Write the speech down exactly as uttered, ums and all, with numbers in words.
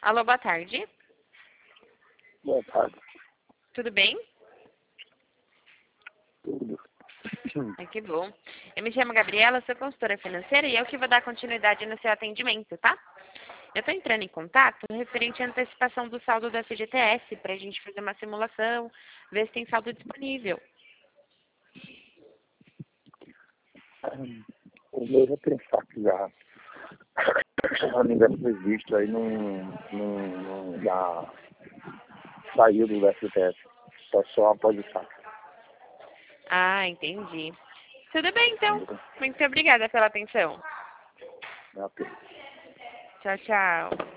Alô, boa tarde. Boa tarde. Tudo bem? Tudo. Ai, que bom. Eu me chamo Gabriela, sou consultora financeira e eu que vou dar continuidade no seu atendimento, tá? Eu estou entrando em contato referente à antecipação do saldo da C G T S para a gente fazer uma simulação, ver se tem saldo disponível. O meu já tem saque já. Se não me engano, foi visto aí num, num, num já saiu do F T S. Só só após o saque. Ah, entendi. Tudo bem, então. Muito obrigada pela atenção. Ok. Tchau, tchau.